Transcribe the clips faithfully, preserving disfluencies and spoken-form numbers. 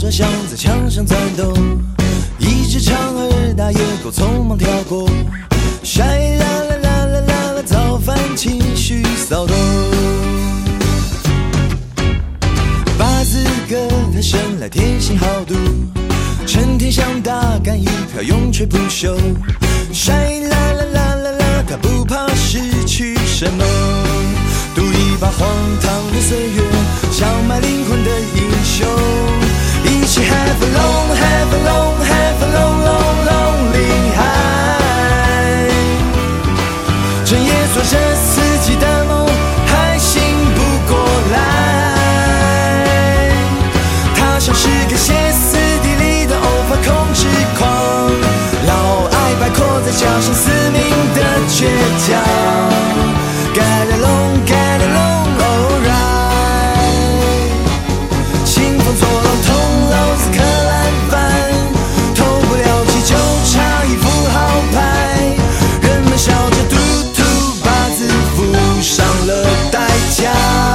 少想在墙上钻斗，一只长耳大野狗匆忙跳过，晒啦啦啦啦啦啦，早饭情绪骚动。八字哥他生来天性好赌，成天想打干一票，永垂不朽。晒啦啦啦啦啦，他不怕失去什么，赌一把荒唐的岁月，想买灵魂的英雄。一起 have a long have a long have a long long lonely high， 整夜做着自己的梦，还醒不过来。他像是个歇斯底里的偶发控制狂，老爱摆阔，再加上死命的倔强。Get along, get along, alright。兴风作浪，痛老子可烂饭，偷不了鸡就差一副好牌。人们笑着嘟嘟，把自付上了代价。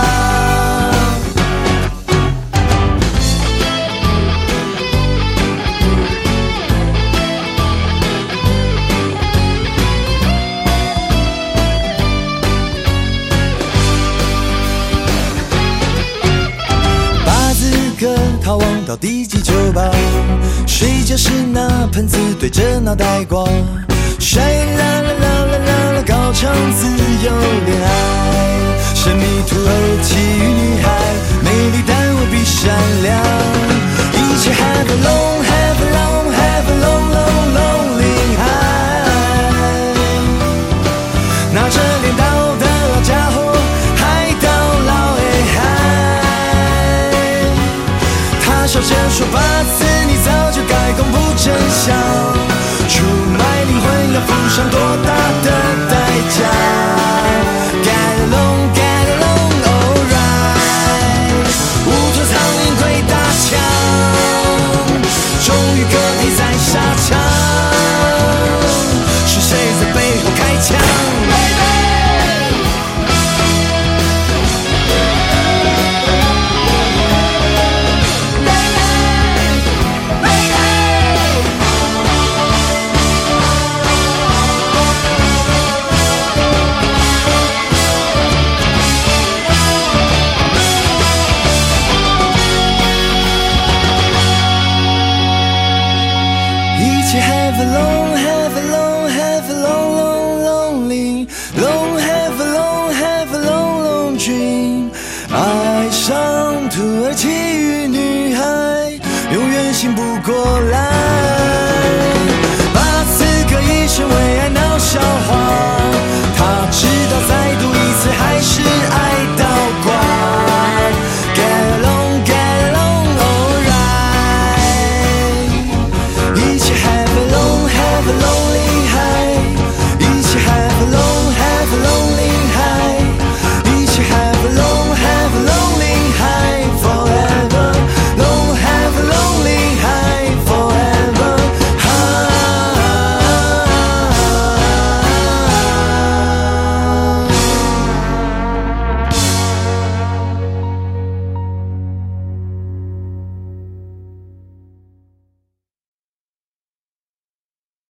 逃亡到第几酒吧，睡觉时拿盆子对着脑袋瓜，晒啦啦啦啦啦啦，高唱自由恋爱。神秘土耳其女孩，美丽但未必善良。一切 have a long have a long have a long long lonely high。拿着镰刀的老家伙，海盗老哎嗨。他笑着说：“八字，你早就该公布真相，出卖灵魂要付上多大的代价 ？Get along, get along, alright。乌托苍蝇鬼打墙，终于割地在沙场，是谁在背后开枪？” Have a long, have a long, have a long, long, lonely, long, have a long, have a long, long dream。爱上土耳其女孩，永远醒不过来。